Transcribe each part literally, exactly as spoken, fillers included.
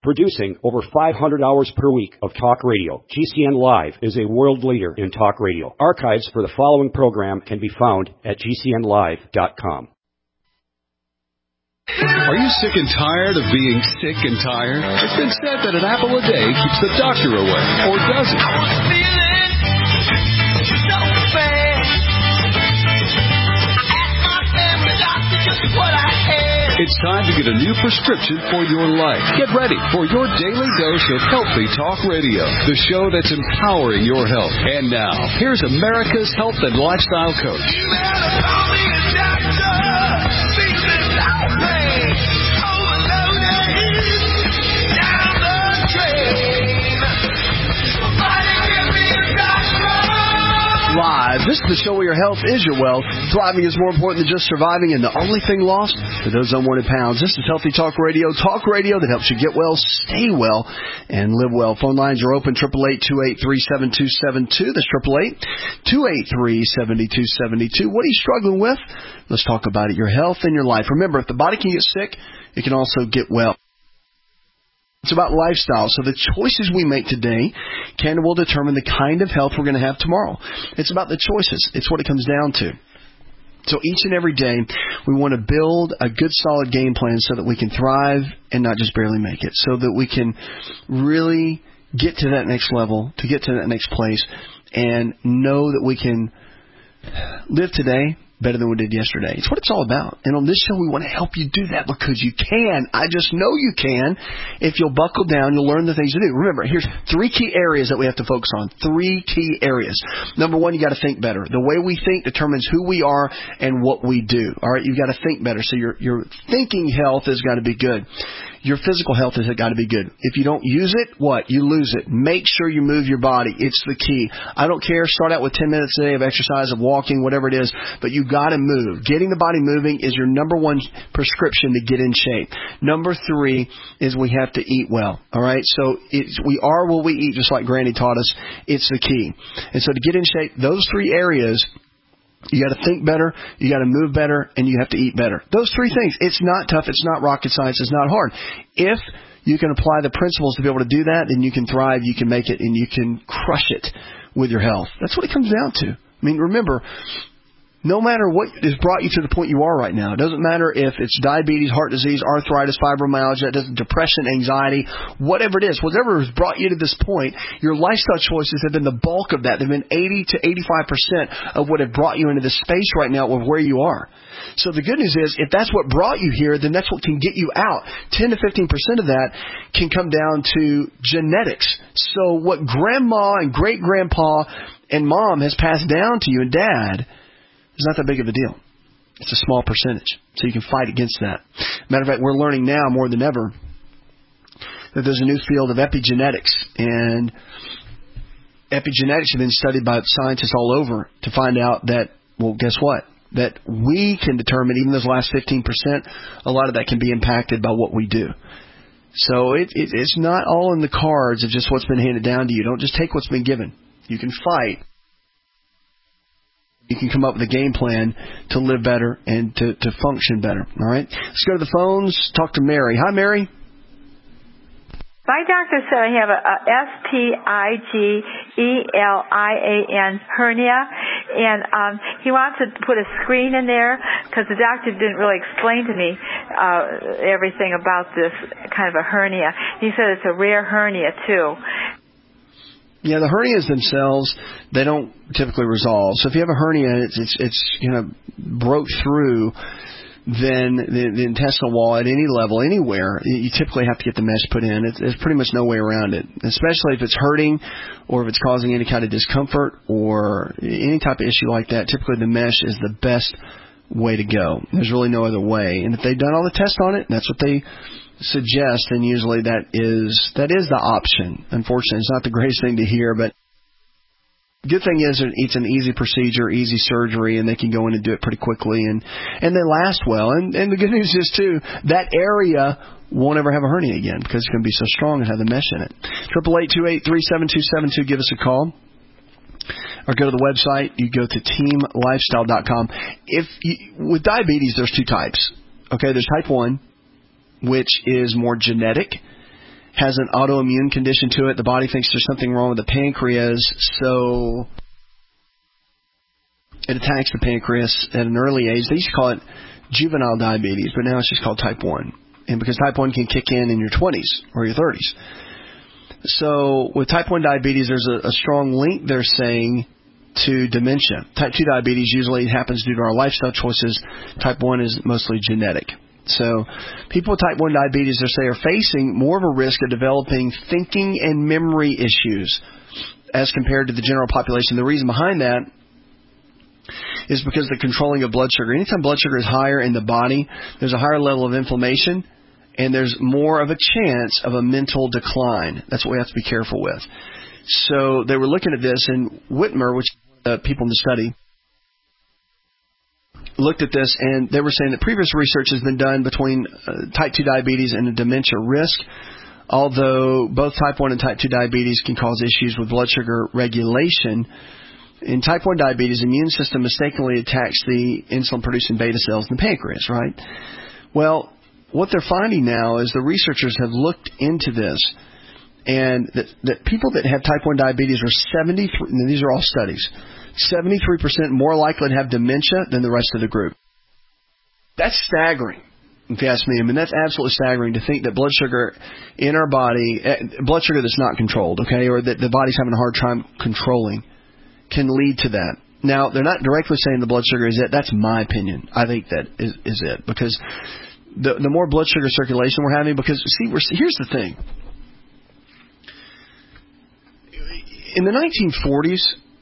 Producing over five hundred hours per week of talk radio, G C N Live is a world leader in talk radio. Archives for the following program can be found at G C N live dot com. Are you sick and tired of being sick and tired? It's been said that an apple a day keeps the doctor away, or does it? I was feeling so bad. I asked my family doctor just what I had. It's time to get a new prescription for your life. Get ready for your daily dose of Healthy Talk Radio, the show that's empowering your health. And now, here's America's health and lifestyle coach. You better call me a doctor. Live. This is the show where your health is your wealth. Thriving is more important than just surviving, and the only thing lost are those unwanted pounds. This is Healthy Talk Radio, talk radio that helps you get well, stay well, and live well. Phone lines are open, eight eight eight, two eight three, seven two seven two. That's eight eight eight, two eight three, seven two seven two. What are you struggling with? Let's talk about it, your health and your life. Remember, if the body can get sick, it can also get well. It's about lifestyle. So the choices we make today can and will determine the kind of health we're going to have tomorrow. It's about the choices. It's what it comes down to. So each and every day, we want to build a good, solid game plan so that we can thrive and not just barely make it. So that we can really get to that next level, to get to that next place, and know that we can live today better than we did yesterday. It's what it's all about. And on this show, we want to help you do that because you can. I just know you can. If you'll buckle down, you'll learn the things to do. Remember, here's three key areas that we have to focus on. Three key areas. Number one, you got to think better. The way we think determines who we are and what we do. All right, you've got to think better. So your your thinking health has got to be good. Your physical health has got to be good. If you don't use it, what? You lose it. Make sure you move your body. It's the key. I don't care. Start out with ten minutes a day of exercise, of walking, whatever it is, but you got to move. Getting the body moving is your number one prescription to get in shape. Number three is we have to eat well. All right? So it's, we are what we eat, just like Granny taught us. It's the key. And so to get in shape, those three areas, you got to think better, you got to move better, and you have to eat better. Those three things. It's not tough. It's not rocket science. It's not hard. If you can apply the principles to be able to do that, then you can thrive, you can make it, and you can crush it with your health. That's what it comes down to. I mean, remember, no matter what has brought you to the point you are right now, it doesn't matter if it's diabetes, heart disease, arthritis, fibromyalgia, depression, anxiety, whatever it is, whatever has brought you to this point, your lifestyle choices have been the bulk of that. They've been eighty to eighty-five percent of what have brought you into this space right now of where you are. So the good news is, if that's what brought you here, then that's what can get you out. ten to fifteen percent of that can come down to genetics. So what grandma and great-grandpa and mom has passed down to you and dad, it's not that big of a deal. It's a small percentage, so you can fight against that. Matter of fact, we're learning now more than ever that there's a new field of epigenetics, and epigenetics have been studied by scientists all over to find out that, well, guess what? That we can determine, even those last fifteen percent, a lot of that can be impacted by what we do. So it, it, it's not all in the cards of just what's been handed down to you. Don't just take what's been given. You can fight. You can come up with a game plan to live better and to, to function better. All right? Let's go to the phones. Talk to Mary. Hi, Mary. My doctor said I have a, a S T I G E L I A N hernia, and um, he wants to put a screen in there because the doctor didn't really explain to me uh, everything about this kind of a hernia. He said it's a rare hernia, too. Yeah, the hernias themselves, they don't typically resolve. So if you have a hernia, it's it's, it's you know broke through, then the, the intestinal wall at any level, anywhere, you typically have to get the mesh put in. It's, there's pretty much no way around it, especially if it's hurting or if it's causing any kind of discomfort or any type of issue like that. Typically, the mesh is the best way to go. There's really no other way. And if they've done all the tests on it, that's what they suggest, and usually that is that is the option. Unfortunately, it's not the greatest thing to hear, but the good thing is it's an easy procedure, easy surgery, and they can go in and do it pretty quickly, and, and they last well. And, and the good news is, too, that area won't ever have a hernia again because it's going to be so strong and have the mesh in it. eight eight eight, two eight three, seven two seven two, give us a call. Or go to the website. You go to team lifestyle dot com. If you, with diabetes, there's two types. Okay, there's type one, which is more genetic, has an autoimmune condition to it. The body thinks there's something wrong with the pancreas, so it attacks the pancreas at an early age. They used to call it juvenile diabetes, but now it's just called type one. And because type one can kick in in your twenties or your thirties. So with type one diabetes, there's a, a strong link, they're saying, to dementia. Type two diabetes usually happens due to our lifestyle choices. Type one is mostly genetic. So people with type one diabetes, they say, are facing more of a risk of developing thinking and memory issues as compared to the general population. The reason behind that is because the controlling of blood sugar. Anytime blood sugar is higher in the body, there's a higher level of inflammation, and there's more of a chance of a mental decline. That's what we have to be careful with. So they were looking at this, and Whitmer, which uh, people in the study, looked at this, and they were saying that previous research has been done between uh, type two diabetes and a dementia risk, although both type one and type two diabetes can cause issues with blood sugar regulation. In type one diabetes, the immune system mistakenly attacks the insulin-producing beta cells in the pancreas, right? Well, what they're finding now is the researchers have looked into this, and that, that people that have type one diabetes are seventy-three, and these are all studies, seventy-three percent more likely to have dementia than the rest of the group. That's staggering, if you ask me. I mean, that's absolutely staggering to think that blood sugar in our body, blood sugar that's not controlled, okay, or that the body's having a hard time controlling, can lead to that. Now, they're not directly saying the blood sugar is it. That's my opinion. I think that is, is it. Because the the more blood sugar circulation we're having, because, see, we're, here's the thing. In the nineteen forties,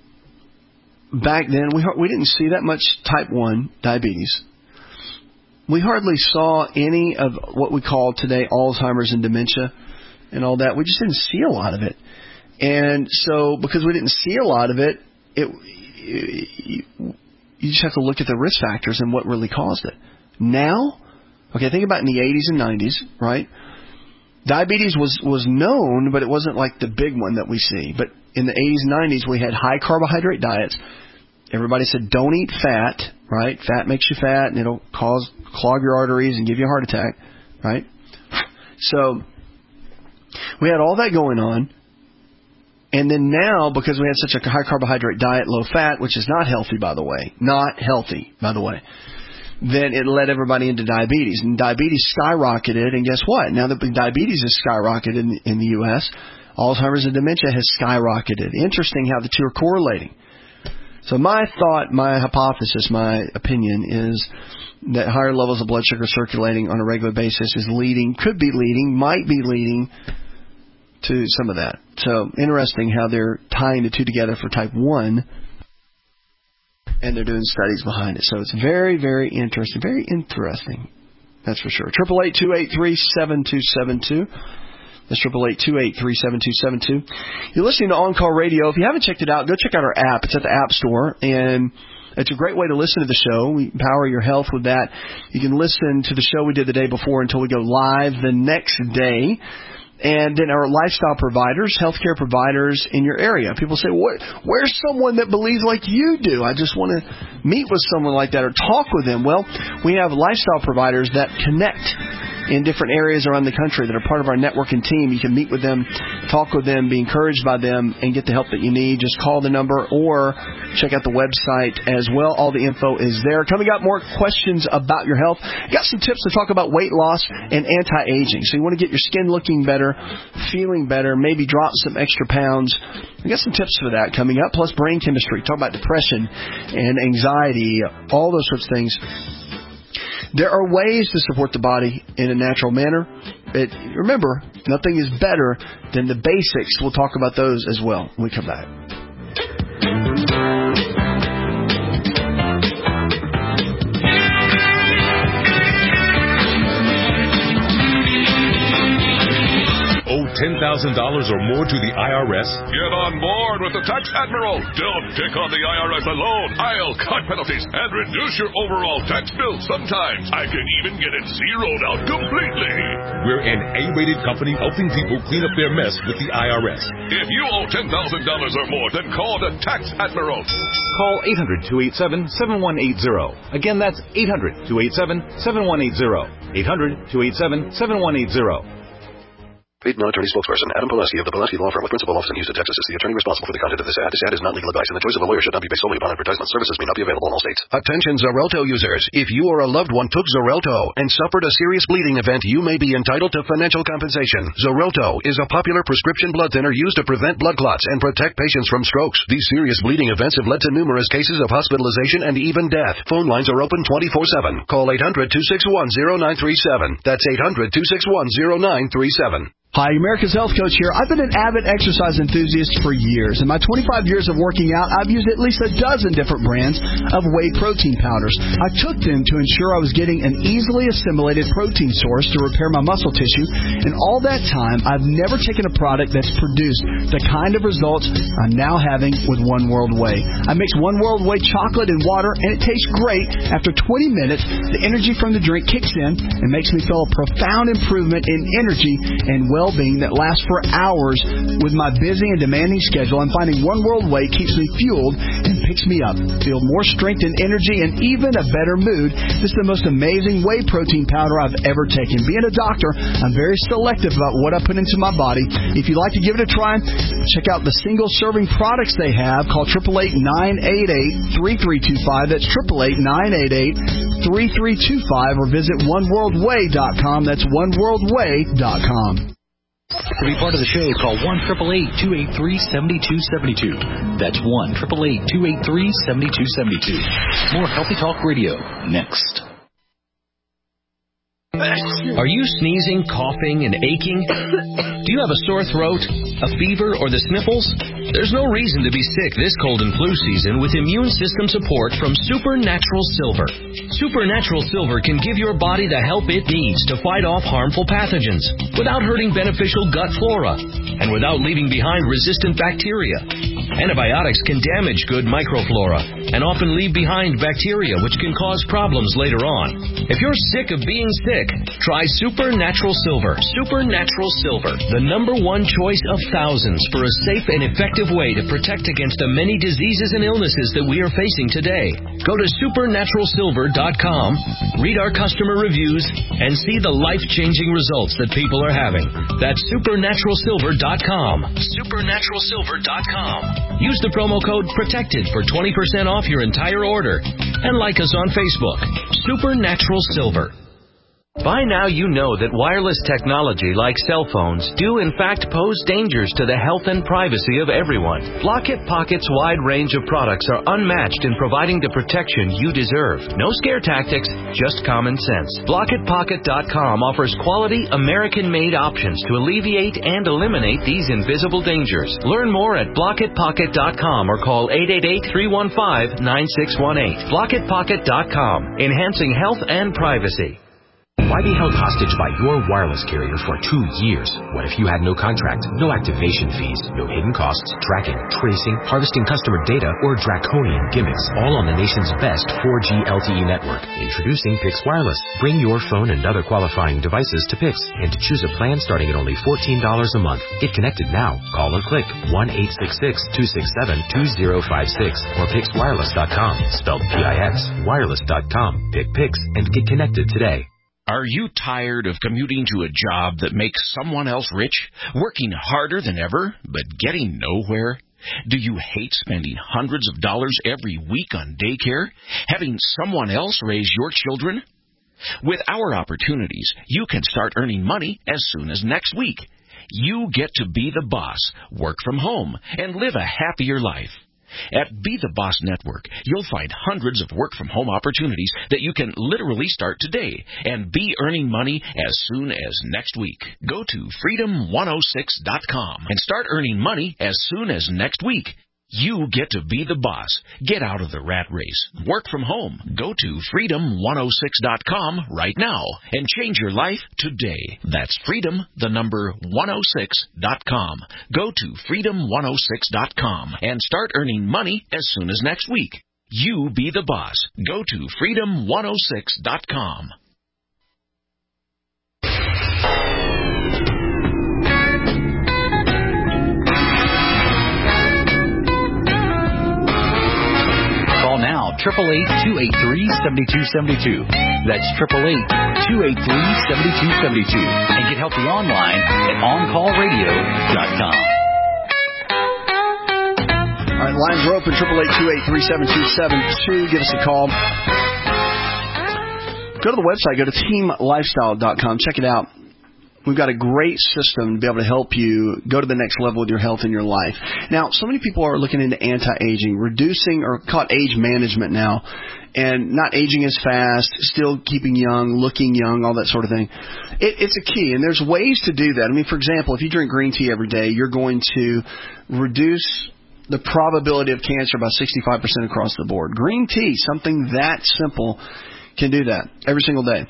back then, we we didn't see that much type one diabetes. We hardly saw any of what we call today Alzheimer's and dementia and all that. We just didn't see a lot of it. And so, because we didn't see a lot of it, it you, you just have to look at the risk factors and what really caused it. Now, okay, think about in the eighties and nineties, right? Diabetes was, was known, but it wasn't like the big one that we see. But in the eighties and nineties, we had high carbohydrate diets. Everybody said, don't eat fat, right? Fat makes you fat, and it'll cause clog your arteries and give you a heart attack, right? So we had all that going on. And then now, because we had such a high carbohydrate diet, low fat, which is not healthy, by the way, not healthy, by the way, then it led everybody into diabetes. And diabetes skyrocketed, and guess what? Now that diabetes has skyrocketed in, in the U S, Alzheimer's and dementia has skyrocketed. Interesting how the two are correlating. So my thought, my hypothesis, my opinion is that higher levels of blood sugar circulating on a regular basis is leading, could be leading, might be leading to some of that. So interesting how they're tying the two together for type one, and they're doing studies behind it. So it's very, very interesting. Very interesting. That's for sure. triple eight, two eight three, seven two seven two. That's triple eight, two eight three, seven two seven two. You're listening to On Call Radio. If you haven't checked it out, go check out our app. It's at the App Store, and it's a great way to listen to the show. We empower your health with that. You can listen to the show we did the day before until we go live the next day. And then our lifestyle providers, healthcare providers in your area. People say, Where, where's someone that believes like you do? I just want to meet with someone like that or talk with them. Well, we have lifestyle providers that connect in different areas around the country that are part of our networking team. You can meet with them, talk with them, be encouraged by them, and get the help that you need. Just call the number or check out the website as well. All the info is there. Coming up, more questions about your health. Got some tips to talk about weight loss and anti-aging. So you want to get your skin looking better, feeling better, maybe drop some extra pounds. We got some tips for that coming up, plus brain chemistry. Talk about depression and anxiety, all those sorts of things. There are ways to support the body in a natural manner. But remember, nothing is better than the basics. We'll talk about those as well when we come back. ten thousand dollars or more to the I R S? Get on board with the Tax Admiral. Don't pick on the I R S alone. I'll cut penalties and reduce your overall tax bill. Sometimes I can even get it zeroed out completely. We're an A-rated company helping people clean up their mess with the I R S. If you owe ten thousand dollars or more, then call the Tax Admiral. Call eight hundred, two eight seven, seven one eight zero. Again, that's eight hundred, two eight seven, seven one eight zero. eight hundred, two eight seven, seven one eight zero. Paid non-attorney spokesperson Adam Pileski of the Pileski Law Firm with principal office in Houston, Texas is the attorney responsible for the content of this ad. This ad is not legal advice, and the choice of a lawyer should not be based solely upon advertisement. Services may not be available in all states. Attention Xarelto users. If you or a loved one took Xarelto and suffered a serious bleeding event, you may be entitled to financial compensation. Xarelto is a popular prescription blood thinner used to prevent blood clots and protect patients from strokes. These serious bleeding events have led to numerous cases of hospitalization and even death. Phone lines are open twenty-four seven. Call eight hundred, two six one, zero nine three seven. That's eight hundred, two six one, zero nine three seven. Hi, America's Health Coach here. I've been an avid exercise enthusiast for years. In my twenty-five years of working out, I've used at least a dozen different brands of whey protein powders. I took them to ensure I was getting an easily assimilated protein source to repair my muscle tissue. And all that time, I've never taken a product that's produced the kind of results I'm now having with One World Whey. I mix One World Whey chocolate and water, and it tastes great. After twenty minutes, the energy from the drink kicks in and makes me feel a profound improvement in energy and well well-being that lasts for hours. With my busy and demanding schedule, I'm finding One World Whey keeps me fueled and picks me up. Feel more strength and energy and even a better mood. This is the most amazing whey protein powder I've ever taken. Being a doctor, I'm very selective about what I put into my body. If you'd like to give it a try, check out the single-serving products they have. Call eight eight eight, nine eight eight, three three two five. That's eight eight eight, nine eight eight, three three two five. Or visit one world way dot com. That's one world way dot com. To be part of the show, call one eight eight eight, two eight three, seven two seven two. That's one eight eight eight, two eight three, seven two seven two. More Healthy Talk Radio next. Are you sneezing, coughing, and aching? Do you have a sore throat, a fever, or the sniffles? There's no reason to be sick this cold and flu season with immune system support from Supernatural Silver. Supernatural Silver can give your body the help it needs to fight off harmful pathogens without hurting beneficial gut flora and without leaving behind resistant bacteria. Antibiotics can damage good microflora and often leave behind bacteria which can cause problems later on. If you're sick of being sick, try Supernatural Silver. Supernatural Silver, the number one choice of thousands for a safe and effective way to protect against the many diseases and illnesses that we are facing today. Go to supernatural silver dot com, read our customer reviews, and see the life-changing results that people are having. That's supernatural silver dot com. supernatural silver dot com. Use the promo code PROTECTED for twenty percent off your entire order. And like us on Facebook. Supernatural Silver. By now you know that wireless technology like cell phones do in fact pose dangers to the health and privacy of everyone. Blockit Pocket's wide range of products are unmatched in providing the protection you deserve. No scare tactics, just common sense. Blockit Pocket dot com offers quality American-made options to alleviate and eliminate these invisible dangers. Learn more at Blockit Pocket dot com or call eight eight eight, three one five, nine six one eight. Blockit Pocket dot com, enhancing health and privacy. Why be held hostage by your wireless carrier for two years? What if you had no contract, no activation fees, no hidden costs, tracking, tracing, harvesting customer data, or draconian gimmicks, all on the nation's best four G L T E network? Introducing Pix Wireless. Bring your phone and other qualifying devices to Pix and to choose a plan starting at only fourteen dollars a month. Get connected now. Call or click one eight six six, two six seven, two zero five six or pix wireless dot com, spelled P I X, wireless dot com. Pick Pix and get connected today. Are you tired of commuting to a job that makes someone else rich, working harder than ever, but getting nowhere? Do you hate spending hundreds of dollars every week on daycare, having someone else raise your children? With our opportunities, you can start earning money as soon as next week. You get to be the boss, work from home, and live a happier life. At Be the Boss Network, you'll find hundreds of work-from-home opportunities that you can literally start today and be earning money as soon as next week. Go to freedom one oh six dot com and start earning money as soon as next week. You get to be the boss. Get out of the rat race. Work from home. Go to freedom one oh six dot com right now and change your life today. That's freedom, the number one oh six dot com. Go to freedom one oh six dot com and start earning money as soon as next week. You be the boss. Go to freedom one oh six dot com. eight eight eight, two eight three, seven two seven two. That's eight eight eight, two eight three, seven two seven two. And get healthy online at on call radio dot com. All right, lines are open, eight eight eight, two eight three, seven two seven two. Give us a call. Go to the website. Go to team lifestyle dot com. Check it out. We've got a great system to be able to help you go to the next level with your health in your life. Now, so many people are looking into anti-aging, reducing or called age management now, and not aging as fast, still keeping young, looking young, all that sort of thing. It, it's a key, and there's ways to do that. I mean, for example, if you drink green tea every day, you're going to reduce the probability of cancer by sixty-five percent across the board. Green tea, something that simple, can do that every single day.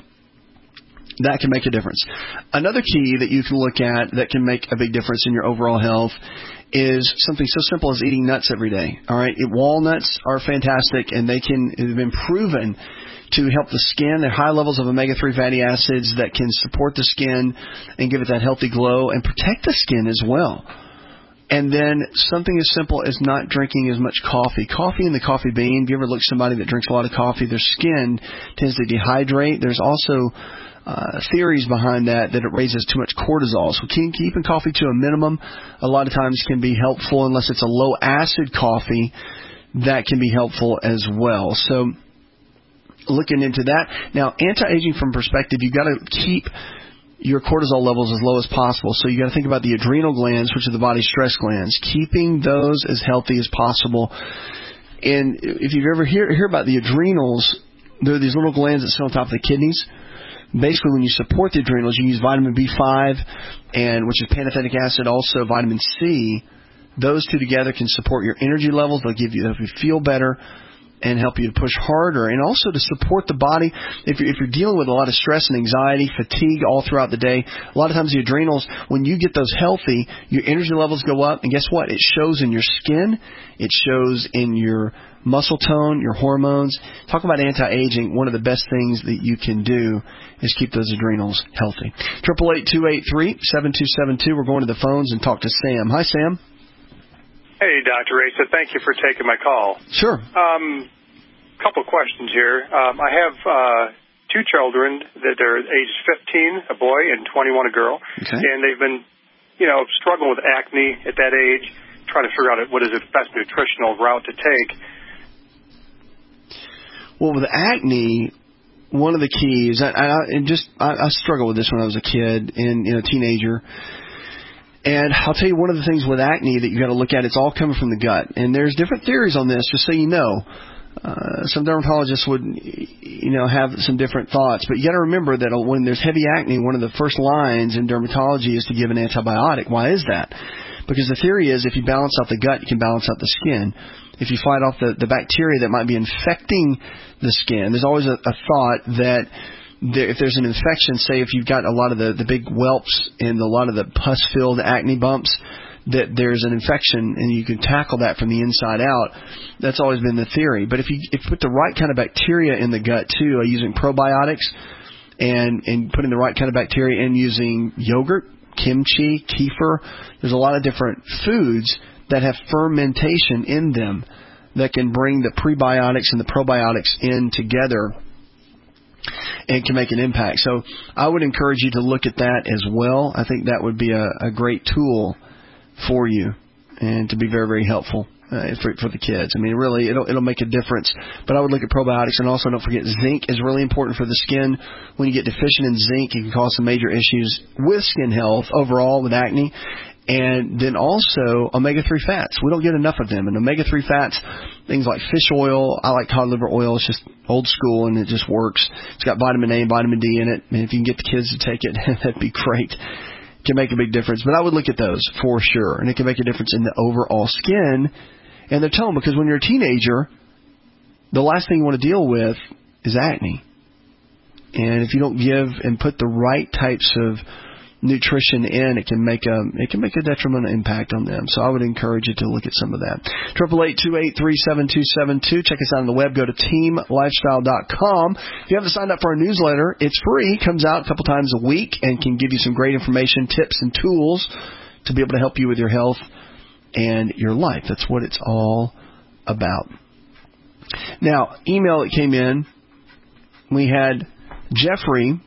That can make a difference. Another key that you can look at that can make a big difference in your overall health is something so simple as eating nuts every day. All right, walnuts are fantastic, and they can have been proven to help the skin. They're high levels of omega three fatty acids that can support the skin and give it that healthy glow and protect the skin as well. And then something as simple as not drinking as much coffee. Coffee and the coffee bean. If you ever look at somebody that drinks a lot of coffee, their skin tends to dehydrate. There's also Uh, theories behind that, that it raises too much cortisol. So keep, keeping coffee to a minimum a lot of times can be helpful, unless it's a low-acid coffee that can be helpful as well. So looking into that. Now, anti-aging from perspective, you've got to keep your cortisol levels as low as possible. So you got to think about the adrenal glands, which are the body's stress glands, keeping those as healthy as possible. And if you've ever hear, hear about the adrenals, there are these little glands that sit on top of the kidneys. Basically, when you support the adrenals, you use vitamin B five, and which is pantothenic acid, also vitamin C. Those two together can support your energy levels. They'll give you, help you feel better and help you to push harder, and also to support the body. If you're, if you're dealing with a lot of stress and anxiety, fatigue all throughout the day, a lot of times the adrenals, when you get those healthy, your energy levels go up, and guess what? It shows in your skin. It shows in your muscle tone, your hormones. Talk about anti-aging. One of the best things that you can do is keep those adrenals healthy. eight eight eight, two eight three, seven two seven two. We're going to the phones and talk to Sam. Hi, Sam. Hey, Doctor Asa. Thank you for taking my call. Sure. Um, couple questions here. Um, I have uh, two children that are aged fifteen, a boy, and twenty-one, a girl. Okay. And they've been, you know, struggling with acne at that age, trying to figure out what is the best nutritional route to take. Well, with acne, one of the keys, I, I, and just I, I struggled with this when I was a kid and, you know, teenager. And I'll tell you one of the things with acne that you got to look at, it's all coming from the gut. And there's different theories on this, just so you know. Uh, some dermatologists would, you know, have some different thoughts. But you got to remember that when there's heavy acne, one of the first lines in dermatology is to give an antibiotic. Why is that? Because the theory is if you balance out the gut, you can balance out the skin. If you fight off the, the bacteria that might be infecting the skin, there's always a, a thought that there, if there's an infection, say if you've got a lot of the, the big whelps and a lot of the pus-filled acne bumps, that there's an infection and you can tackle that from the inside out. That's always been the theory. But if you, if you put the right kind of bacteria in the gut too, uh, using probiotics and, and putting the right kind of bacteria in using yogurt, kimchi, kefir, there's a lot of different foods that have fermentation in them that can bring the prebiotics and the probiotics in together and can make an impact. So I would encourage you to look at that as well. I think that would be a, a great tool for you and to be very, very helpful uh, for, for the kids. I mean, really, it'll, it'll make a difference. But I would look at probiotics, and also don't forget zinc is really important for the skin. When you get deficient in zinc, it can cause some major issues with skin health overall with acne. And then also omega three fats. We don't get enough of them. And omega three fats, things like fish oil. I like cod liver oil. It's just old school and it just works. It's got vitamin A and vitamin D in it. And if you can get the kids to take it, that'd be great. It can make a big difference. But I would look at those for sure. And it can make a difference in the overall skin. And they're telling, because when you're a teenager, the last thing you want to deal with is acne. And if you don't give and put the right types of nutrition in, it can make a it can make a detrimental impact on them. So I would encourage you to look at some of that. Triple eight two eight three seven two seven two. Check us out on the web. Go to team lifestyle dot com. If you haven't signed up for our newsletter, it's free. Comes out a couple times a week and can give you some great information, tips, and tools to be able to help you with your health and your life. That's what it's all about. Now, email that came in, we had Jeffrey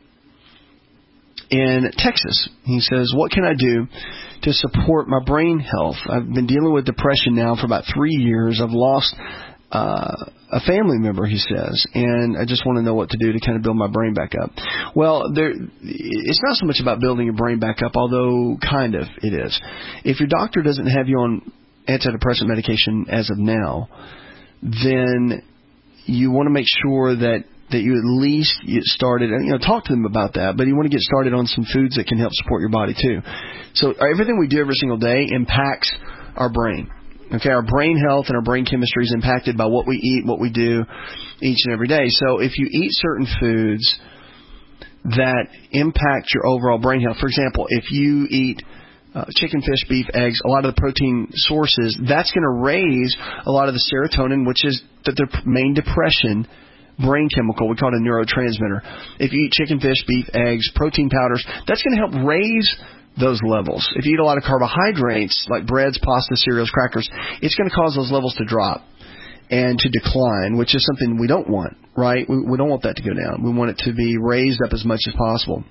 in Texas. He says, what can I do to support my brain health? I've been dealing with depression now for about three years. I've lost uh, a family member, he says, and I just want to know what to do to kind of build my brain back up. Well, there, it's not so much about building your brain back up, although kind of it is. If your doctor doesn't have you on antidepressant medication as of now, then you want to make sure that that you at least get started, and you know, talk to them about that, but you want to get started on some foods that can help support your body too. So everything we do every single day impacts our brain. Okay, our brain health and our brain chemistry is impacted by what we eat, what we do each and every day. So if you eat certain foods that impact your overall brain health, for example, if you eat Uh, chicken, fish, beef, eggs, a lot of the protein sources, that's going to raise a lot of the serotonin, which is the, the main depression brain chemical. We call it a neurotransmitter. If you eat chicken, fish, beef, eggs, protein powders, that's going to help raise those levels. If you eat a lot of carbohydrates, like breads, pasta, cereals, crackers, it's going to cause those levels to drop and to decline, which is something we don't want, right? We, we don't want that to go down. We want it to be raised up as much as possible.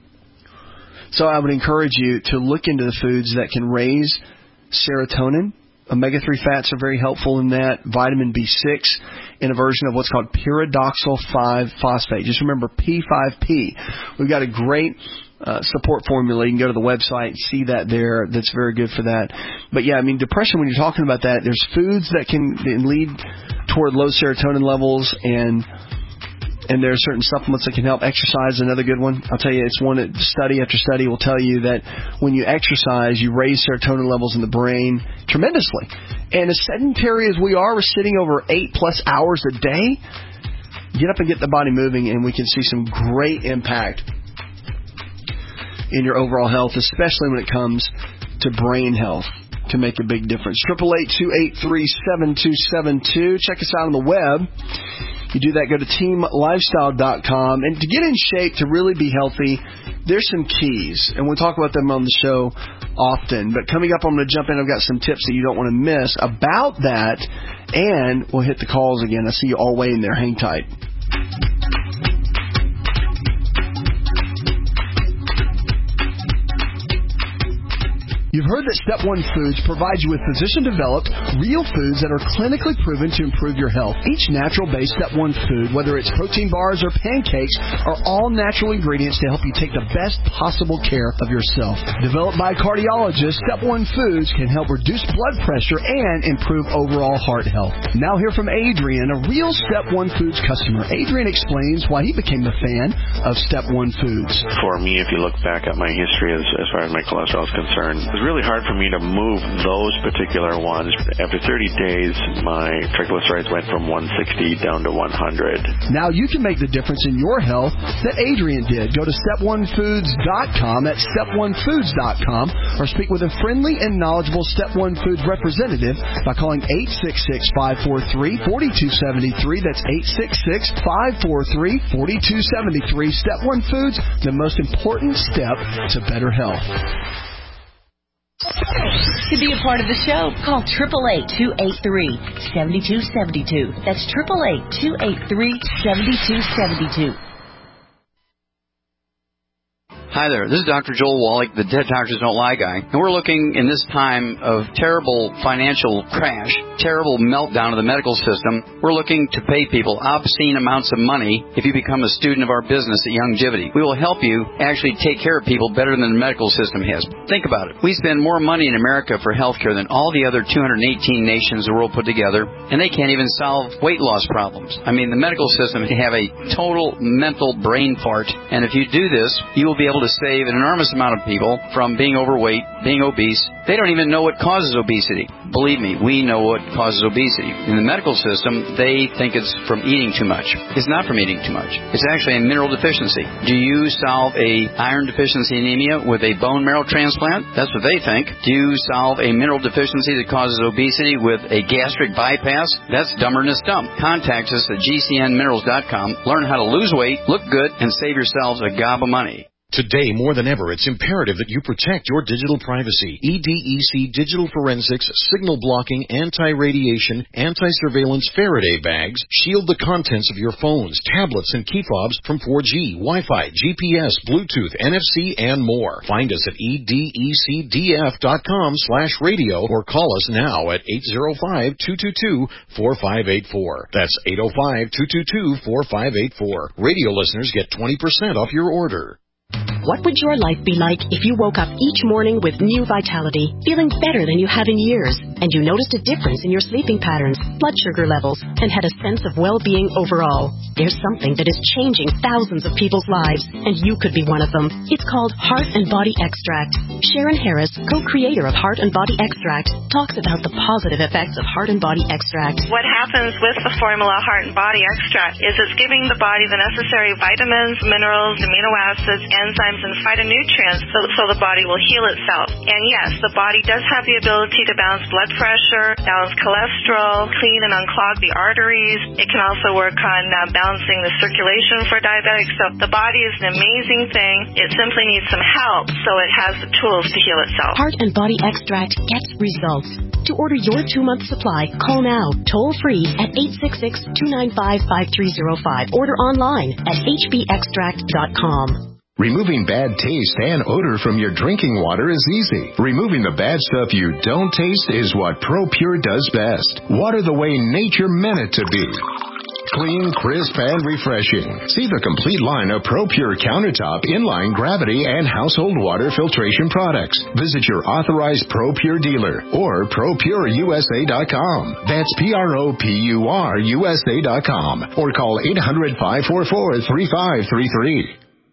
So I would encourage you to look into the foods that can raise serotonin. omega three fats are very helpful in that. Vitamin B six in a version of what's called pyridoxal five phosphate. Just remember P five P. We've got a great uh, support formula. You can go to the website and see that there. That's very good for that. But, yeah, I mean, depression, when you're talking about that, there's foods that can lead toward low serotonin levels, and And there are certain supplements that can help. Exercise is another good one. I'll tell you, it's one that study after study will tell you that when you exercise, you raise serotonin levels in the brain tremendously. And as sedentary as we are, we're sitting over eight plus hours a day. Get up and get the body moving, and we can see some great impact in your overall health, especially when it comes to brain health. Can make a big difference. eight eight eight, two eight three, seven two seven two. Check us out on the web. You do that, go to team lifestyle dot com. And to get in shape, to really be healthy, there's some keys. And we'll talk about them on the show often. But coming up, I'm going to jump in. I've got some tips that you don't want to miss about that. And we'll hit the calls again. I see you all waiting there. Hang tight. You've heard that Step one Foods provides you with physician-developed, real foods that are clinically proven to improve your health. Each natural-based Step one food, whether it's protein bars or pancakes, are all natural ingredients to help you take the best possible care of yourself. Developed by cardiologists, Step one Foods can help reduce blood pressure and improve overall heart health. Now hear from Adrian, a real Step one Foods customer. Adrian explains why he became a fan of Step one Foods. For me, if you look back at my history as, as far as my cholesterol is concerned, it was really hard for me to move those particular ones. After thirty days, my triglycerides went from one sixty down to one hundred. Now you can make the difference in your health that Adrian did. Go to step one foods dot com. That's step one foods dot com. Or speak with a friendly and knowledgeable Step one Foods representative by calling eight six six, five four three, four two seven three. That's eight six six, five four three, four two seven three. Step one Foods, the most important step to better health. To be a part of the show, call eight eight eight, two eight three, seven two seven two. That's eight eight eight, two eight three, seven two seven two. Hi there, this is Doctor Joel Wallach, the Dead Doctors Don't Lie guy, and we're looking in this time of terrible financial crash, terrible meltdown of the medical system. We're looking to pay people obscene amounts of money if you become a student of our business at Youngevity. We will help you actually take care of people better than the medical system has. Think about it. We spend more money in America for health care than all the other two hundred eighteen nations the world put together, and they can't even solve weight loss problems. I mean, the medical system can have a total mental brain fart, and if you do this, you will be able to save an enormous amount of people from being overweight, being obese. They don't even know what causes obesity. Believe me, we know what causes obesity. In the medical system, they think it's from eating too much. It's not from eating too much. It's actually a mineral deficiency. Do you solve a iron deficiency anemia with a bone marrow transplant? That's what they think. Do you solve a mineral deficiency that causes obesity with a gastric bypass? That's dumber than it's dumb. Contact us at G C N minerals dot com. Learn how to lose weight, look good, and save yourselves a gob of money. Today, more than ever, it's imperative that you protect your digital privacy. E D E C Digital Forensics, signal blocking, anti-radiation, anti-surveillance Faraday bags shield the contents of your phones, tablets, and key fobs from four G, Wi-Fi, G P S, Bluetooth, N F C, and more. Find us at E D E C D F dot com slash radio or call us now at eight oh five, two two two, four five eight four. That's eight oh five, two two two, four five eight four. Radio listeners get twenty percent off your order. What would your life be like if you woke up each morning with new vitality, feeling better than you have in years, and you noticed a difference in your sleeping patterns, blood sugar levels, and had a sense of well-being overall? There's something that is changing thousands of people's lives, and you could be one of them. It's called Heart and Body Extract. Sharon Harris, co-creator of Heart and Body Extract, talks about the positive effects of Heart and Body Extract. What happens with the formula Heart and Body Extract is it's giving the body the necessary vitamins, minerals, amino acids, enzymes, and phytonutrients so, so the body will heal itself. And yes, the body does have the ability to balance blood pressure, balance cholesterol, clean and unclog the arteries. It can also work on uh, balancing the circulation for diabetics. So the body is an amazing thing. It simply needs some help so it has the tools to heal itself. Heart and Body Extract gets results. To order your two-month supply, call now, toll-free at eight six six, two nine five, five three zero five. Order online at h b extract dot com. Removing bad taste and odor from your drinking water is easy. Removing the bad stuff you don't taste is what ProPure does best. Water the way nature meant it to be. Clean, crisp, and refreshing. See the complete line of ProPure countertop, inline, gravity, and household water filtration products. Visit your authorized ProPure dealer or pro pure U S A dot com. That's P R O P U R U S A dot com. Or call eight hundred, five four four, three five three three.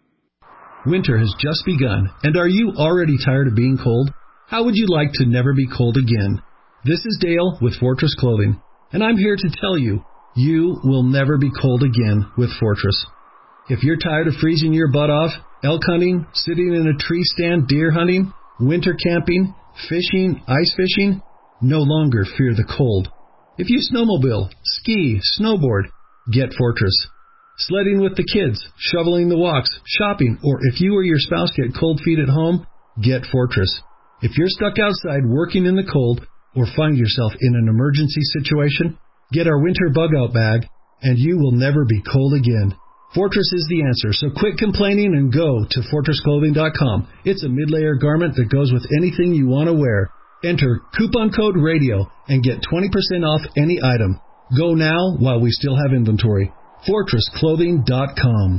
Winter has just begun, and are you already tired of being cold? How would you like to never be cold again? This is Dale with Fortress Clothing, and I'm here to tell you, you will never be cold again with Fortress. If you're tired of freezing your butt off, elk hunting, sitting in a tree stand deer hunting, winter camping, fishing, ice fishing, no longer fear the cold. If you snowmobile, ski, snowboard, get Fortress. Sledding with the kids, shoveling the walks, shopping, or if you or your spouse get cold feet at home, get Fortress. If you're stuck outside working in the cold or find yourself in an emergency situation, get our winter bug-out bag, and you will never be cold again. Fortress is the answer, so quit complaining and go to fortress clothing dot com. It's a mid-layer garment that goes with anything you want to wear. Enter coupon code RADIO and get twenty percent off any item. Go now while we still have inventory. fortress clothing dot com.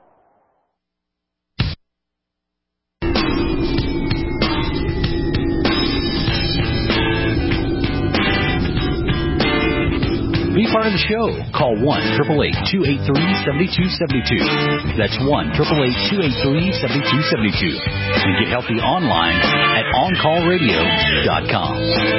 Be part of the show. Call one, eight eight eight, two eight three, seven two seven two. That's one, eight eight eight, two eight three, seven two seven two. And get healthy online at on call radio dot com.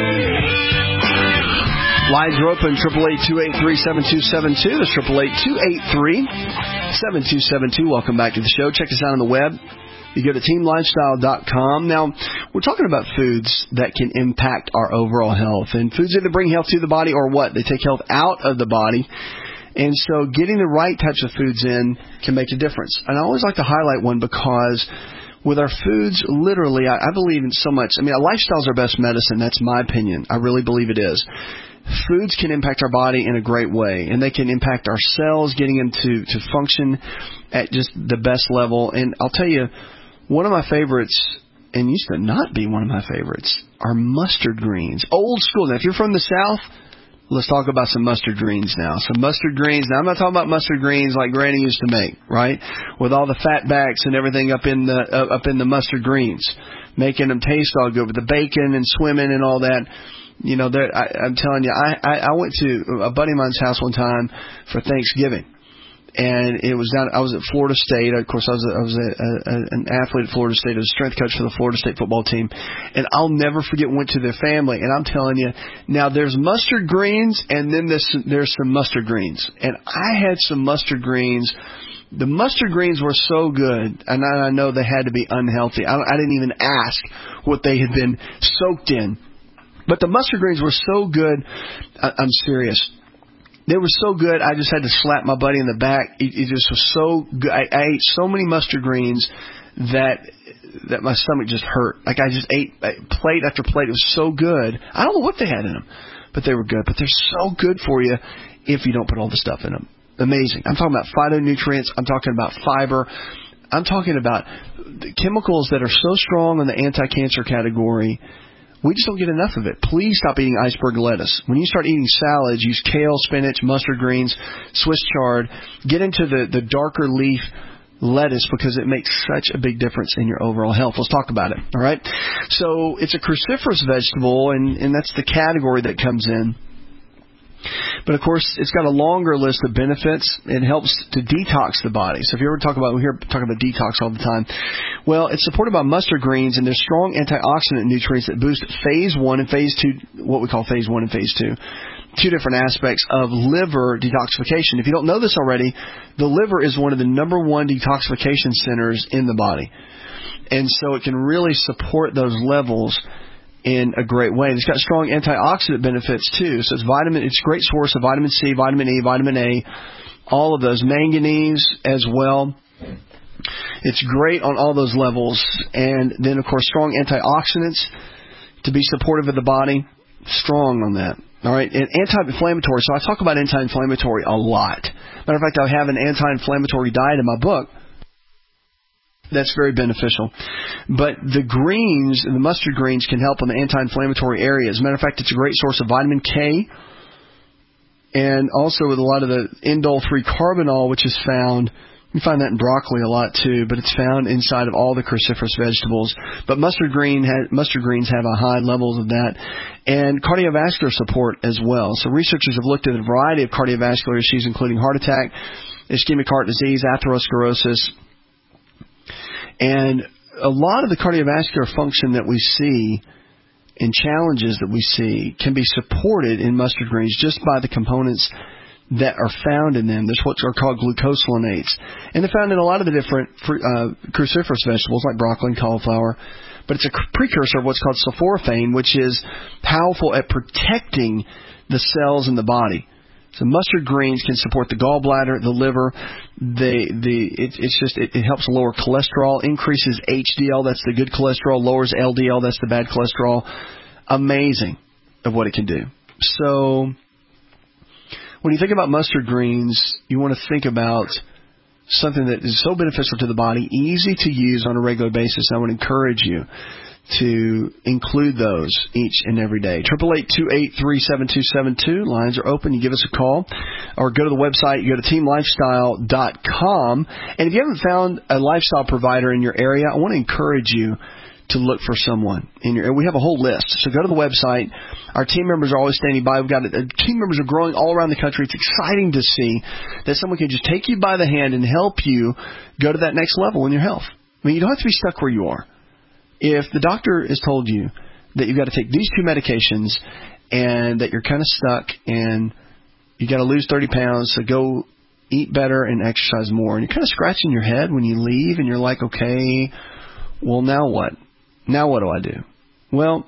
Lines are open, eight eight eight, two eight three, seven two seven two. That's eight eight eight, two eight three, seven two seven two. Welcome back to the show. Check us out on the web. You go to team lifestyle dot com. Now, we're talking about foods that can impact our overall health. And foods either bring health to the body or what? They take health out of the body. And so getting the right types of foods in can make a difference. And I always like to highlight one because with our foods, literally, I, I believe in so much. I mean, lifestyle is our best medicine. That's my opinion. I really believe it is. Foods can impact our body in a great way, and they can impact our cells, getting them to, to function at just the best level. And I'll tell you, one of my favorites, and used to not be one of my favorites, are mustard greens. Old school. Now, if you're from the South, let's talk about some mustard greens now. Some mustard greens. Now, I'm not talking about mustard greens like Granny used to make, right? With all the fat backs and everything up in the uh, up in the mustard greens, making them taste all good with the bacon and swimming and all that. You know, I, I'm telling you, I, I, I went to a buddy of mine's house one time for Thanksgiving, and it was down. I was at Florida State. Of course, I was a, I was a, a, an athlete at Florida State. I was a strength coach for the Florida State football team, and I'll never forget. Went to their family, and I'm telling you, now there's mustard greens, and then there's there's some mustard greens, and I had some mustard greens. The mustard greens were so good, and I, I know they had to be unhealthy. I, I didn't even ask what they had been soaked in. But the mustard greens were so good. I, I'm serious. They were so good, I just had to slap my buddy in the back. It, it just was so good. I, I ate so many mustard greens that that my stomach just hurt. Like I just ate plate after plate. It was so good. I don't know what they had in them, but they were good. But they're so good for you if you don't put all the stuff in them. Amazing. I'm talking about phytonutrients. I'm talking about fiber. I'm talking about the chemicals that are so strong in the anti-cancer category. We just don't get enough of it. Please stop eating iceberg lettuce. When you start eating salads, use kale, spinach, mustard greens, Swiss chard. Get into the, the darker leaf lettuce because it makes such a big difference in your overall health. Let's talk about it. All right. So it's a cruciferous vegetable, and, and that's the category that comes in. But, of course, it's got a longer list of benefits. It helps to detox the body. So if you ever talk about, we hear talk about detox all the time. Well, it's supported by mustard greens, and there's strong antioxidant nutrients that boost phase one and phase two, what we call phase one and phase two, two different aspects of liver detoxification. If you don't know this already, the liver is one of the number one detoxification centers in the body. And so it can really support those levels in a great way. It's got strong antioxidant benefits too. So it's vitamin. It's a great source of vitamin C, vitamin E, vitamin A, all of those, manganese as well. It's great on all those levels. And then, of course, strong antioxidants to be supportive of the body. Strong on that. All right. And anti-inflammatory. So I talk about anti-inflammatory a lot. Matter of fact, I have an anti-inflammatory diet in my book. That's very beneficial. But the greens, the mustard greens, can help in the anti-inflammatory area. As a matter of fact, it's a great source of vitamin K, and also with a lot of the indole three carbinol, which is found, you find that in broccoli a lot too, but it's found inside of all the cruciferous vegetables. But mustard green has, mustard greens have a high levels of that, and cardiovascular support as well. So researchers have looked at a variety of cardiovascular issues, including heart attack, ischemic heart disease, atherosclerosis. And a lot of the cardiovascular function that we see and challenges that we see can be supported in mustard greens just by the components that are found in them. There's what are called glucosinolates. And they're found in a lot of the different uh, cruciferous vegetables like broccoli and cauliflower. But it's a precursor of what's called sulforaphane, which is powerful at protecting the cells in the body. So mustard greens can support the gallbladder, the liver. The the it, it's just it, it helps lower cholesterol, increases H D L, that's the good cholesterol, lowers L D L, that's the bad cholesterol. Amazing of what it can do. So when you think about mustard greens, you want to think about something that is so beneficial to the body, easy to use on a regular basis. I would encourage you to include those each and every day. eight eight eight, two eight three, seven two seven two. Lines are open. You give us a call or go to the website. You go to team lifestyle dot com. And if you haven't found a lifestyle provider in your area, I want to encourage you to look for someone in your area. We have a whole list. So go to the website. Our team members are always standing by. We've got a, team members are growing all around the country. It's exciting to see that someone can just take you by the hand and help you go to that next level in your health. I mean, you don't have to be stuck where you are. If the doctor has told you that you've got to take these two medications and that you're kind of stuck and you got to lose thirty pounds, so go eat better and exercise more, and you're kind of scratching your head when you leave and you're like, okay, well, now what? Now what do I do? Well,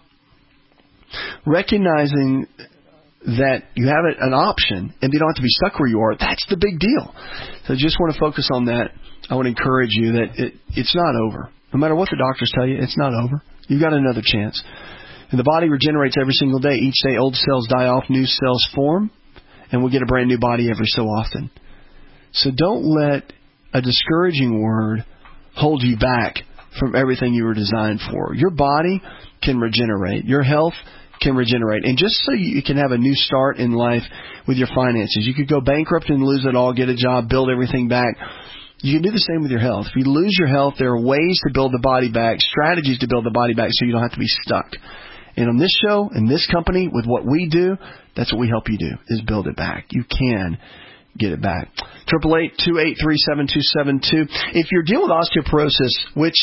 recognizing that you have an option and you don't have to be stuck where you are, that's the big deal. So I just want to focus on that. I want to encourage you that it, it's not over. No matter what the doctors tell you, it's not over. You've got another chance. And the body regenerates every single day. Each day, old cells die off, new cells form, and we'll get a brand new body every so often. So don't let a discouraging word hold you back from everything you were designed for. Your body can regenerate. Your health can regenerate. And just so you can have a new start in life with your finances, you could go bankrupt and lose it all, get a job, build everything back. You can do the same with your health. If you lose your health, there are ways to build the body back, strategies to build the body back so you don't have to be stuck. And on this show, in this company, with what we do, that's what we help you do, is build it back. You can get it back. eight eight eight, two eight three, seven two seven two. If you're dealing with osteoporosis, which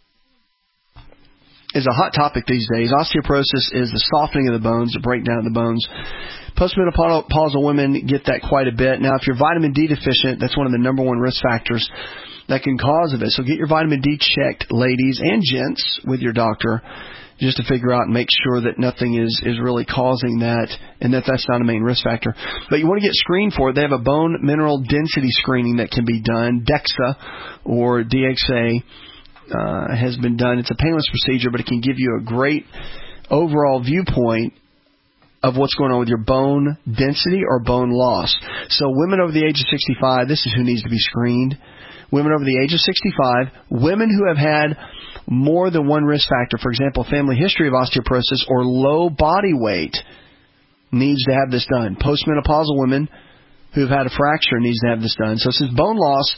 is a hot topic these days, osteoporosis is the softening of the bones, the breakdown of the bones. Postmenopausal women get that quite a bit. Now, if you're vitamin D deficient, that's one of the number one risk factors that can cause of it. So get your vitamin D checked, ladies and gents, with your doctor, just to figure out and make sure that nothing is, is really causing that and that that's not a main risk factor. But you want to get screened for it. They have a bone mineral density screening that can be done, DEXA or D X A. uh, has been done. It's a painless procedure, but it can give you a great overall viewpoint of what's going on with your bone density or bone loss. So women over the age of sixty-five, this is who needs to be screened. Women over the age of sixty-five, women who have had more than one risk factor, for example, family history of osteoporosis or low body weight, needs to have this done. Postmenopausal women who've had a fracture needs to have this done. So since bone loss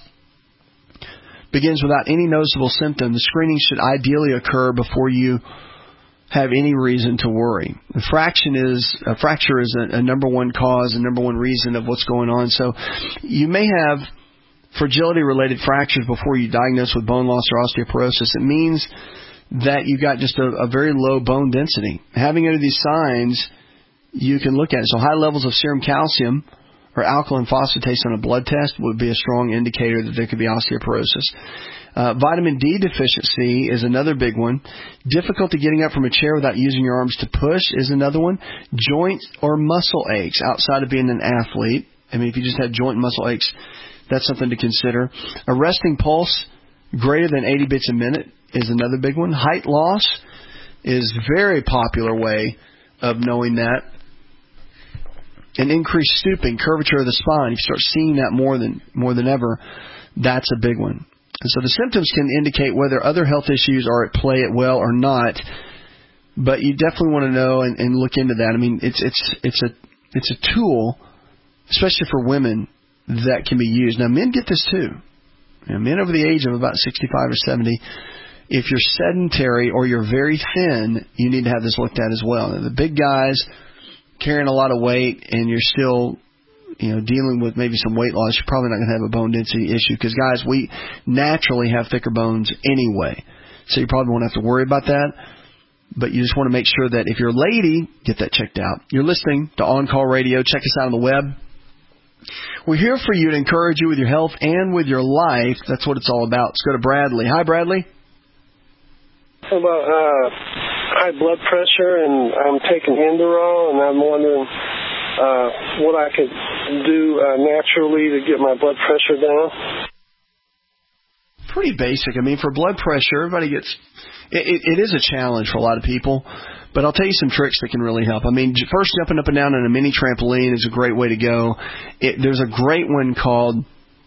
begins without any noticeable symptoms, screening should ideally occur before you have any reason to worry. A fraction is a fracture is a, a number one cause, a number one reason of what's going on. So you may have fragility-related fractures before you diagnose with bone loss or osteoporosis. It means that you've got just a, a very low bone density. Having any of these signs, you can look at it. So high levels of serum calcium or alkaline phosphatase on a blood test would be a strong indicator that there could be osteoporosis. Uh, vitamin D deficiency is another big one. Difficulty getting up from a chair without using your arms to push is another one. Joint or muscle aches outside of being an athlete. I mean, if you just have joint and muscle aches, that's something to consider. A resting pulse greater than eighty beats a minute is another big one. Height loss is a very popular way of knowing that. An increased stooping, curvature of the spine, if you start seeing that more than more than ever, that's a big one. And so the symptoms can indicate whether other health issues are at play at well or not, but you definitely want to know and, and look into that. I mean, it's it's it's a it's a tool, especially for women, that can be used. Now, men get this too. You know, men over the age of about sixty-five or seventy, if you're sedentary or you're very thin, you need to have this looked at as well. Now, the big guys carrying a lot of weight and you're still, you know, dealing with maybe some weight loss, you're probably not going to have a bone density issue because, guys, we naturally have thicker bones anyway. So you probably won't have to worry about that. But you just want to make sure that if you're a lady, get that checked out. You're listening to On Call Radio. Check us out on the web. We're here for you to encourage you with your health and with your life. That's what it's all about. Let's go to Bradley. Hi, Bradley. About uh, high blood pressure, and I'm taking Inderal, and I'm wondering uh, what I could do uh, naturally to get my blood pressure down. Pretty basic. I mean, for blood pressure, everybody gets it, it, it is a challenge for a lot of people, but I'll tell you some tricks that can really help. I mean, first, jumping up and down on a mini trampoline is a great way to go. It, there's a great one called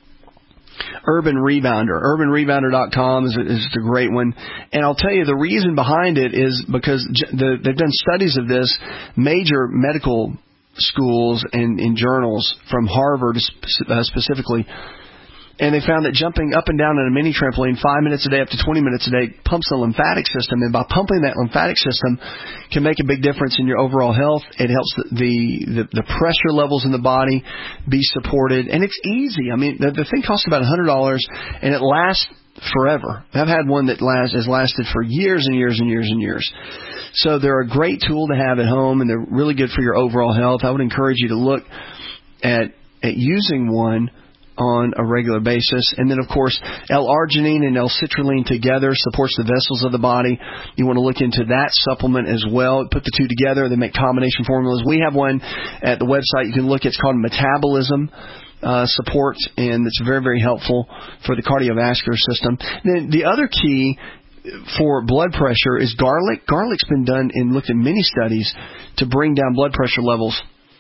Urban Rebounder. urban rebounder dot com is a, is a great one. And I'll tell you, the reason behind it is because the, they've done studies of this, major medical schools and in journals from Harvard uh, specifically, and they found that jumping up and down on a mini trampoline five minutes a day up to twenty minutes a day pumps the lymphatic system, and by pumping that lymphatic system can make a big difference in your overall health. It helps the the, the, the pressure levels in the body be supported, and it's easy. I mean, the, the thing costs about one hundred dollars, and it lasts forever. I've had one that last, has lasted for years and years and years and years. So they're a great tool to have at home, and they're really good for your overall health. I would encourage you to look at at using one on a regular basis. And then, of course, L-arginine and L-citrulline together supports the vessels of the body. You want to look into that supplement as well. Put the two together. They make combination formulas. We have one at the website. You can look. It's called Metabolism uh, Support, and it's very, very helpful for the cardiovascular system. Then the other key for blood pressure is garlic. Garlic's been done and looked at many studies to bring down blood pressure levels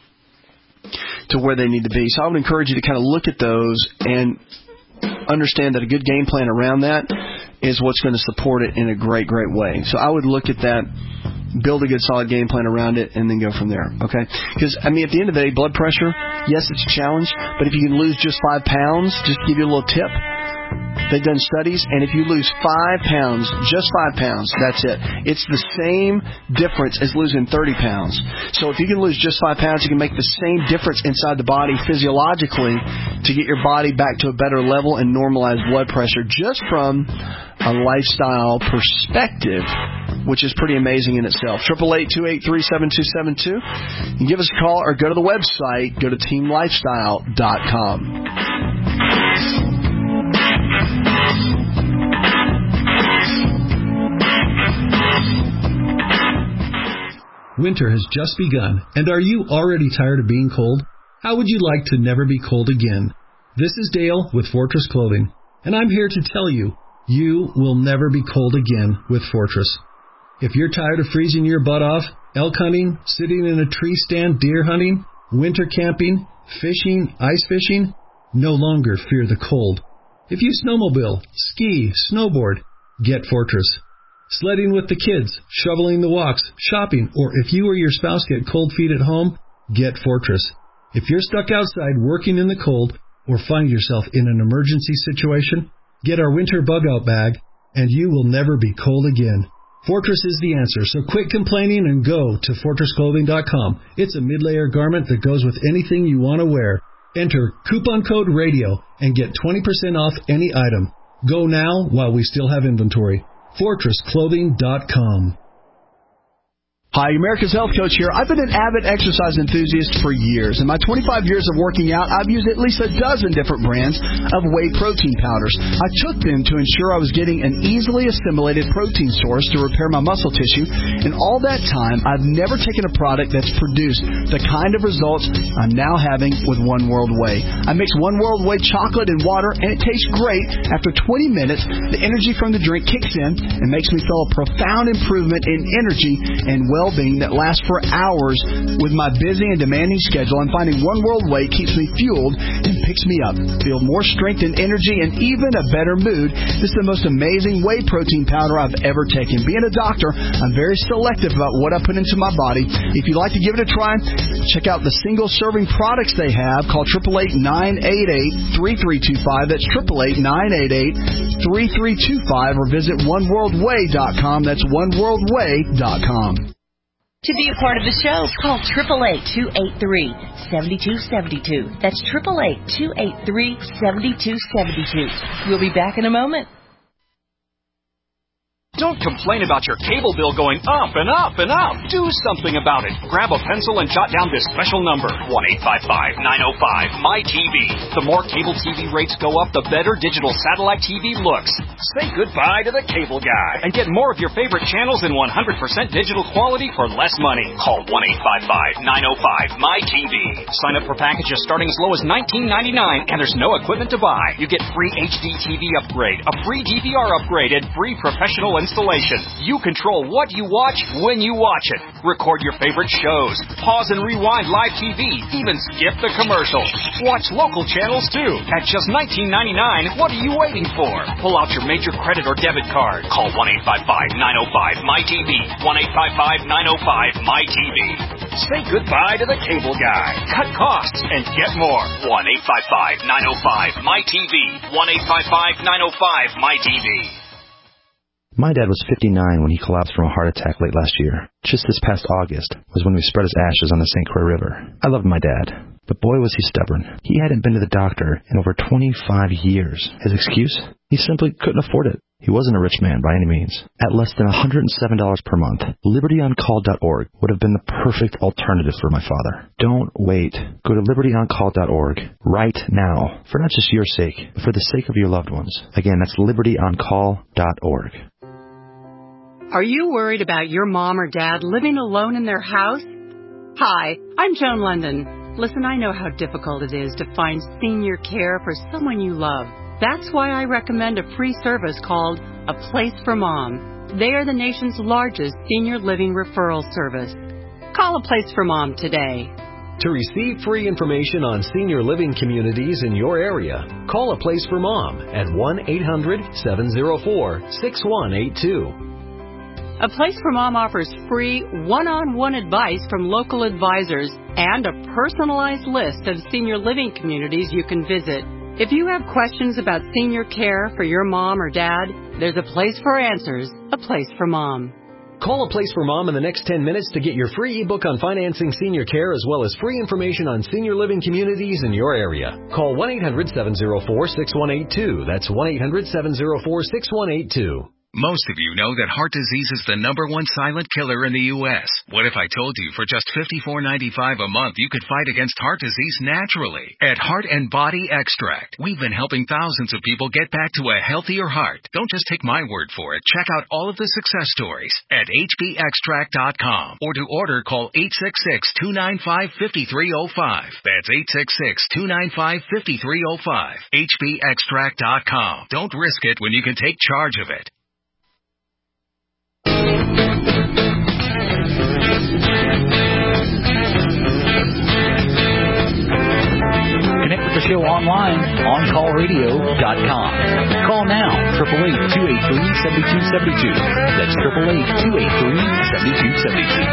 to where they need to be. So I would encourage you to kind of look at those and understand that a good game plan around that is what's going to support it in a great, great way. So I would look at that, build a good solid game plan around it, and then go from there, okay? Because, I mean, at the end of the day, blood pressure, yes, it's a challenge, but if you can lose just five pounds, just to give you a little tip, they've done studies, and if you lose five pounds, just five pounds, that's it. It's the same difference as losing thirty pounds. So if you can lose just five pounds, you can make the same difference inside the body physiologically to get your body back to a better level and normalize blood pressure just from a lifestyle perspective, which is pretty amazing in itself. eight eight eight, two eight three, seven two seven two. You can give us a call or go to the website. Go to team lifestyle dot com. Winter has just begun, and are you already tired of being cold? How would you like to never be cold again? This is Dale with Fortress Clothing, and I'm here to tell you, You will never be cold again with Fortress. If you're tired of freezing your butt off, elk hunting, sitting in a tree stand, deer hunting, winter camping, fishing, ice fishing, no longer fear the cold. If you snowmobile, ski, snowboard, get Fortress. Sledding with the kids, shoveling the walks, shopping, or if you or your spouse get cold feet at home, get Fortress. If you're stuck outside working in the cold or find yourself in an emergency situation, get our winter bug-out bag, and you will never be cold again. Fortress is the answer, so quit complaining and go to fortress clothing dot com. It's a mid-layer garment that goes with anything you want to wear. Enter coupon code RADIO and get twenty percent off any item. Go now while we still have inventory. fortress clothing dot com. Hi, America's Health Coach here. I've been an avid exercise enthusiast for years. In my twenty-five years of working out, I've used at least a dozen different brands of whey protein powders. I took them to ensure I was getting an easily assimilated protein source to repair my muscle tissue. And all that time, I've never taken a product that's produced the kind of results I'm now having with One World Whey. I mix One World Whey chocolate and water, and it tastes great. After twenty minutes, the energy from the drink kicks in and makes me feel a profound improvement in energy and well well-being that lasts for hours. With my busy and demanding schedule, I'm finding One World Whey keeps me fueled and picks me up. Feel more strength and energy and even a better mood. This is the most amazing whey protein powder I've ever taken. Being a doctor, I'm very selective about what I put into my body. If you'd like to give it a try, check out the single-serving products they have. Call eight eight eight, nine eight eight, three three two five. That's eight eight eight, nine eight eight, three three two five. Or visit one world way dot com. That's one world way dot com. To be a part of the show, call eight eight eight, two eight three, seven two seven two. That's eight eight eight, two eight three, seven two seven two. We'll be back in a moment. Don't complain about your cable bill going up and up and up. Do something about it. Grab a pencil and jot down this special number, one eight five five, nine oh five, M Y T V. The more cable T V rates go up, the better digital satellite T V looks. Say goodbye to the cable guy and get more of your favorite channels in one hundred percent digital quality for less money. Call one eight five five, nine oh five, M Y T V. Sign up for packages starting as low as nineteen ninety-nine, and there's no equipment to buy. You get free H D T V upgrade, a free D V R upgrade, and free professional installation. You control what you watch when you watch it. Record your favorite shows. Pause and rewind live T V. Even skip the commercials. Watch local channels too. At just nineteen ninety-nine, what are you waiting for? Pull out your major credit or debit card. Call one eight five five, nine oh five, M Y T V. one eight five five, nine oh five, M Y T V. Say goodbye to the cable guy. Cut costs and get more. one eight five five, nine oh five, M Y T V. one eight five five, nine oh five, M Y T V. My dad was fifty-nine when he collapsed from a heart attack late last year. Just this past August was when we spread his ashes on the Saint Croix River. I loved my dad, but boy was he stubborn. He hadn't been to the doctor in over twenty-five years. His excuse? He simply couldn't afford it. He wasn't a rich man by any means. At less than one hundred seven dollars per month, liberty on call dot org would have been the perfect alternative for my father. Don't wait. Go to liberty on call dot org right now, for not just your sake, but for the sake of your loved ones. Again, that's liberty on call dot org. Are you worried about your mom or dad living alone in their house? Hi, I'm Joan London. Listen, I know how difficult it is to find senior care for someone you love. That's why I recommend a free service called A Place for Mom. They are the nation's largest senior living referral service. Call A Place for Mom today. To receive free information on senior living communities in your area, call A Place for Mom at one eight hundred, seven oh four, six one eight two. A Place for Mom offers free one-on-one advice from local advisors and a personalized list of senior living communities you can visit. If you have questions about senior care for your mom or dad, there's a place for answers, A Place for Mom. Call A Place for Mom in the next ten minutes to get your free ebook on financing senior care as well as free information on senior living communities in your area. Call one eight hundred, seven oh four, six one eight two. That's one eight hundred, seven oh four, six one eight two. Most of you know that heart disease is the number one silent killer in the U S What if I told you for just fifty-four ninety-five a month you could fight against heart disease naturally? At Heart and Body Extract, we've been helping thousands of people get back to a healthier heart. Don't just take my word for it. Check out all of the success stories at H B extract dot com, or to order, call eight six six, two nine five, five three zero five. That's eight six six, two nine five, five three zero five. H B extract dot com. Don't risk it when you can take charge of it. Connect with the show online, on call radio dot com. Call now, eight eight eight, two eight three, seven two seven two. That's eight eight eight, two eight three, seven two seven two.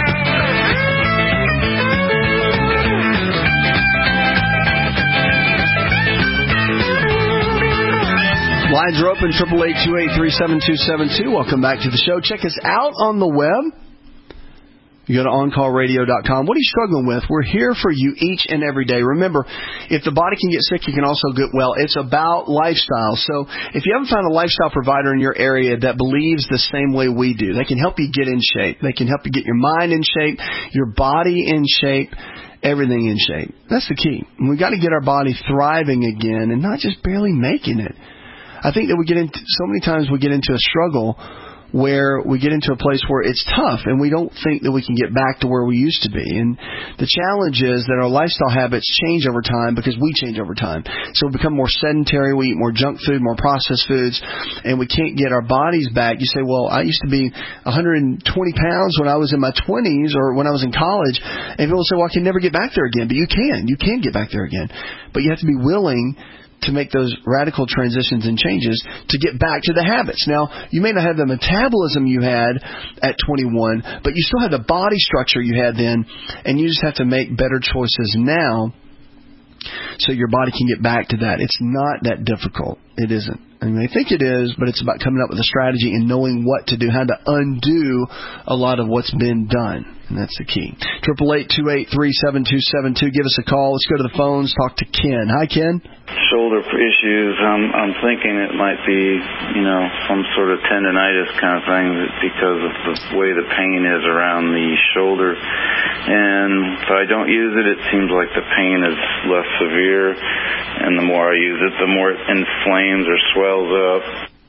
Lines are open, eight eight eight, two eight three, seven two seven two. Welcome back to the show. Check us out on the web. You go to on call radio dot com. What are you struggling with? We're here for you each and every day. Remember, if the body can get sick, you can also get well. It's about lifestyle. So if you haven't found a lifestyle provider in your area that believes the same way we do, they can help you get in shape. They can help you get your mind in shape, your body in shape, everything in shape. That's the key. We've got to get our body thriving again and not just barely making it. I think that we get into, so many times we get into a struggle where we get into a place where it's tough and we don't think that we can get back to where we used to be. And the challenge is that our lifestyle habits change over time because we change over time. So we become more sedentary, we eat more junk food, more processed foods, and we can't get our bodies back. You say, well, I used to be one hundred twenty pounds when I was in my twenties or when I was in college. And people say, well, I can never get back there again. But you can. You can get back there again. But you have to be willing to make those radical transitions and changes to get back to the habits. Now, you may not have the metabolism you had at twenty-one, but you still have the body structure you had then, and you just have to make better choices now so your body can get back to that. It's not that difficult. It isn't. I mean, they think it is, but it's about coming up with a strategy and knowing what to do, how to undo a lot of what's been done. And that's the key. eight eight eight, two eight three, seven two seven two. Give us a call. Let's go to the phones. Talk to Ken. Hi, Ken. Shoulder issues. I'm, I'm thinking it might be, you know, some sort of tendonitis kind of thing because of the way the pain is around the shoulder. And if I don't use it, it seems like the pain is less severe. And the more I use it, the more it inflames or swells up.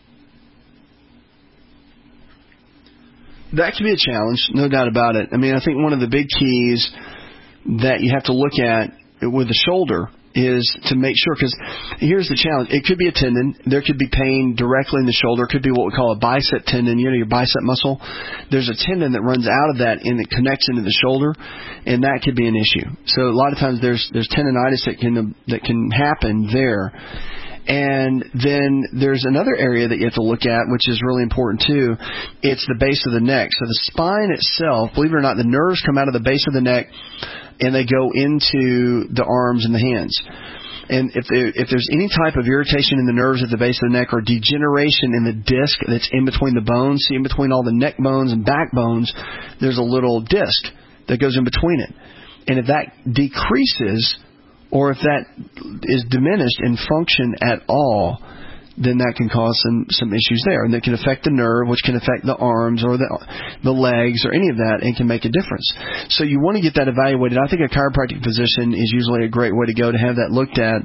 That can be a challenge, no doubt about it. I mean, I think one of the big keys that you have to look at with the shoulder is to make sure, because here's the challenge. It could be a tendon. There could be pain directly in the shoulder. It could be what we call a bicep tendon, you know, your bicep muscle. There's a tendon that runs out of that and it connects into the shoulder, and that could be an issue. So a lot of times there's there's tendonitis that can that can happen there. And then there's another area that you have to look at, which is really important too. It's the base of the neck. So the spine itself, believe it or not, the nerves come out of the base of the neck and they go into the arms and the hands. And if there, if there's any type of irritation in the nerves at the base of the neck or degeneration in the disc that's in between the bones, see in between all the neck bones and back bones, there's a little disc that goes in between it. And if that decreases, or if that is diminished in function at all, then that can cause some, some issues there. And that can affect the nerve, which can affect the arms or the the legs or any of that, and can make a difference. So you want to get that evaluated. I think a chiropractic physician is usually a great way to go to have that looked at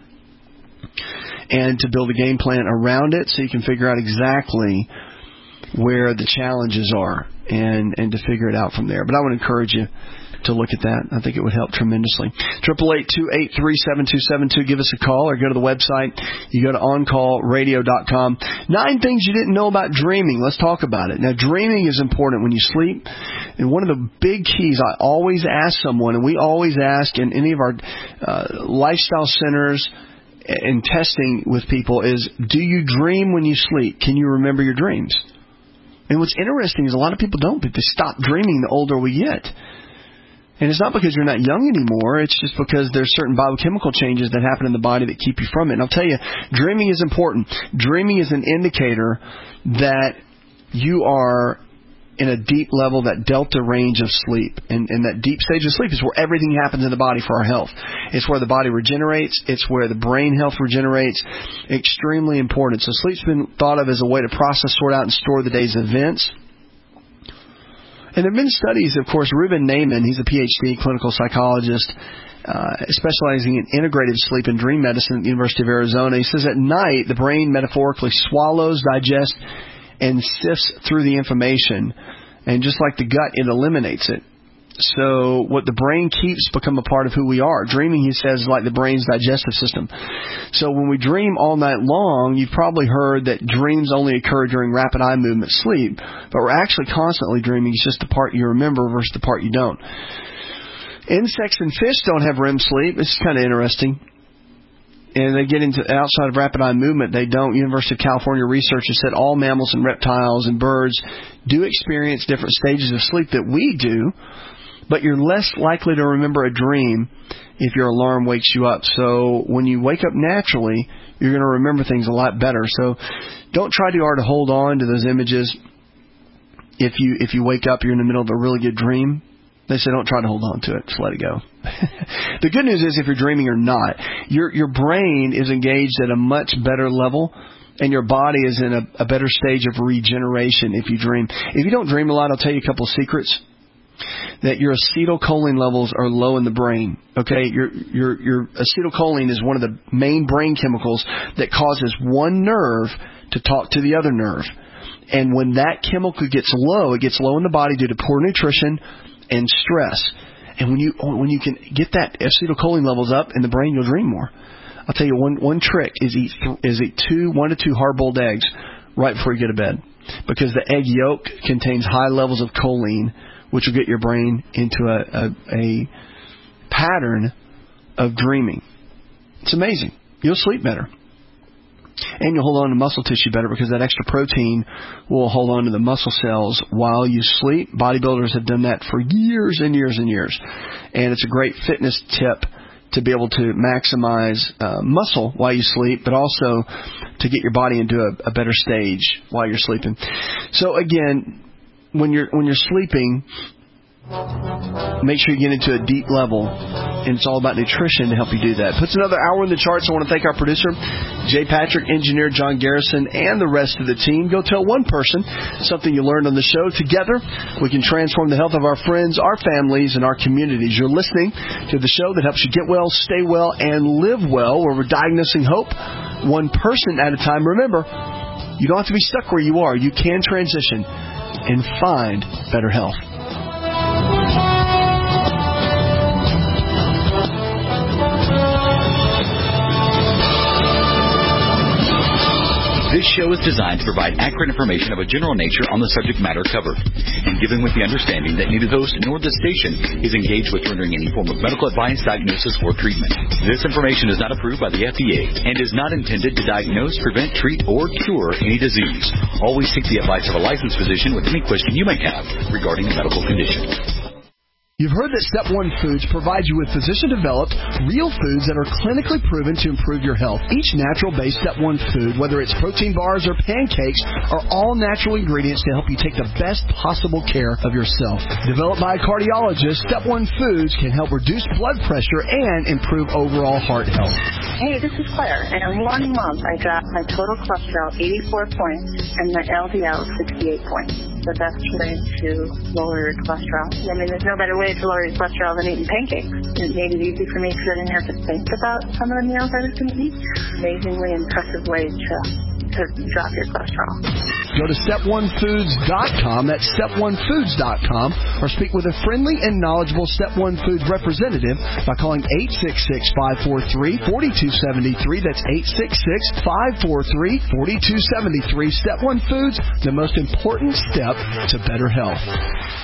and to build a game plan around it so you can figure out exactly where the challenges are and, and to figure it out from there. But I would encourage you to look at that. I think it would help tremendously. eight eight eight, two eight three, seven two seven two. Give us a call or go to the website. You go to on call radio dot com. Nine things you didn't know about dreaming. Let's talk about it. Now, dreaming is important when you sleep. And one of the big keys I always ask someone, and we always ask in any of our uh, lifestyle centers and testing with people, is do you dream when you sleep? Can you remember your dreams? And what's interesting is a lot of people don't. They stop dreaming the older we get. And it's not because you're not young anymore. It's just because there's certain biochemical changes that happen in the body that keep you from it. And I'll tell you, dreaming is important. Dreaming is an indicator that you are in a deep level, that delta range of sleep. And, and that deep stage of sleep is where everything happens in the body for our health. It's where the body regenerates. It's where the brain health regenerates. Extremely important. So sleep's been thought of as a way to process, sort out, and store the day's events. And there have been studies, of course. Ruben Naiman, he's a P H D clinical psychologist, uh, specializing in integrative sleep and dream medicine at the University of Arizona. He says at night, the brain metaphorically swallows, digests, and sifts through the information. And just like the gut, it eliminates it. So what the brain keeps become a part of who we are. Dreaming, he says, is like the brain's digestive system. So when we dream all night long, you've probably heard that dreams only occur during rapid eye movement sleep. But we're actually constantly dreaming. It's just the part you remember versus the part you don't. Insects and fish don't have R E M sleep. It's kind of interesting. And they get into outside of rapid eye movement, they don't. University of California researchers said all mammals and reptiles and birds do experience different stages of sleep that we do, but you're less likely to remember a dream if your alarm wakes you up. So when you wake up naturally, you're going to remember things a lot better. So don't try too hard to hold on to those images. If you if you wake up, you're in the middle of a really good dream. They say don't try to hold on to it. Just let it go. The good news is if you're dreaming or not, your your brain is engaged at a much better level, and your body is in a, a better stage of regeneration if you dream. If you don't dream a lot, I'll tell you a couple of secrets. That your acetylcholine levels are low in the brain. Okay, your your your acetylcholine is one of the main brain chemicals that causes one nerve to talk to the other nerve. And when that chemical gets low, it gets low in the body due to poor nutrition and stress. And when you when you can get that acetylcholine levels up in the brain, you'll dream more. I'll tell you one one trick is eat th- is eat two one to two hard-boiled eggs right before you go to bed, because the egg yolk contains high levels of choline, which will get your brain into a, a, a pattern of dreaming. It's amazing. You'll sleep better. And you'll hold on to muscle tissue better because that extra protein will hold on to the muscle cells while you sleep. Bodybuilders have done that for years and years and years. And it's a great fitness tip to be able to maximize uh, muscle while you sleep, but also to get your body into a, a better stage while you're sleeping. So again, when you're when you're sleeping, make sure you get into a deep level, and it's all about nutrition to help you do that. Puts another hour in the charts. I want to thank our producer, Jay Patrick, engineer John Garrison, and the rest of the team. Go tell one person something you learned on the show. Together, we can transform the health of our friends, our families, and our communities. You're listening to the show that helps you get well, stay well, and live well, where we're diagnosing hope one person at a time. Remember, you don't have to be stuck where you are. You can transition and find better health. This show is designed to provide accurate information of a general nature on the subject matter covered, and given with the understanding that neither host nor the station is engaged with rendering any form of medical advice, diagnosis, or treatment. This information is not approved by the F D A and is not intended to diagnose, prevent, treat, or cure any disease. Always seek the advice of a licensed physician with any question you may have regarding a medical condition. You've heard that Step one Foods provides you with physician-developed, real foods that are clinically proven to improve your health. Each natural-based Step one food, whether it's protein bars or pancakes, are all natural ingredients to help you take the best possible care of yourself. Developed by a cardiologist, Step one Foods can help reduce blood pressure and improve overall heart health. Hey, this is Claire, and in one month I dropped my total cholesterol eighty-four points and my L D L sixty-eight points. The best way to lower your cholesterol. I mean, there's no better way to lower your cholesterol than eating pancakes. It made it easy for me because I didn't have to think about some of the meals I was going to eat. Amazingly impressive way to, to drop your cholesterol. Go to step one foods dot com, that's step one foods dot com, or speak with a friendly and knowledgeable Step one Foods representative by calling eight six six, five four three, four two seven three. That's eight six six, five four three, four two seven three. Step one Foods, the most important step to better health.